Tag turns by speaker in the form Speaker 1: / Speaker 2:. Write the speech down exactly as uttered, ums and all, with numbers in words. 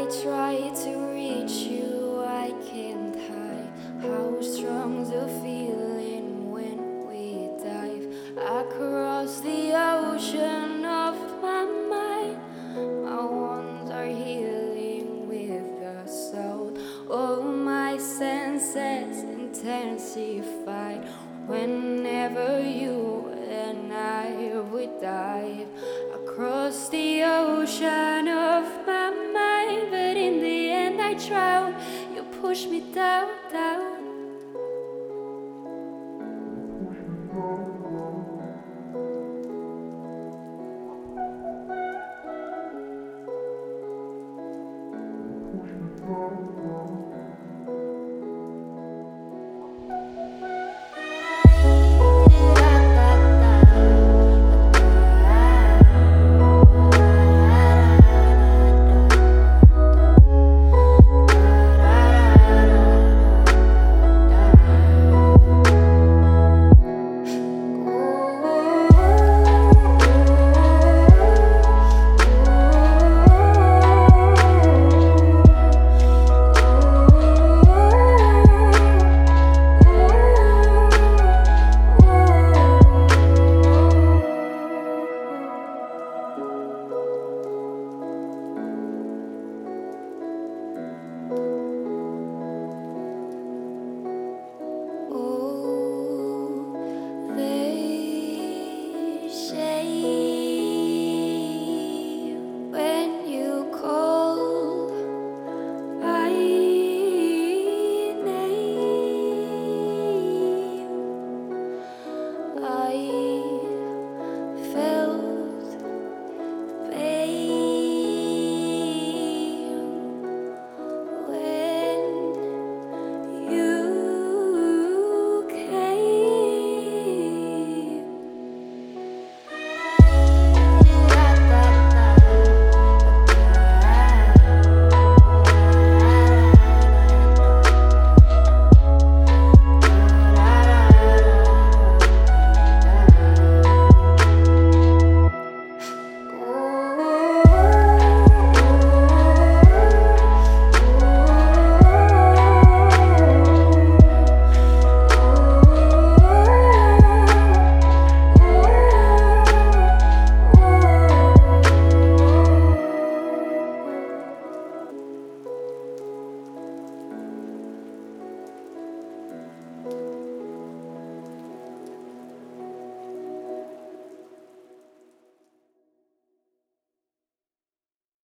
Speaker 1: I try to reach you, I can't hide how strong the feeling when we dive across the ocean of my mind. My wounds are healing with the soul. All my senses intensified whenever you and I would dive across the ocean of my mind. But in the end I drown. You push me down, down.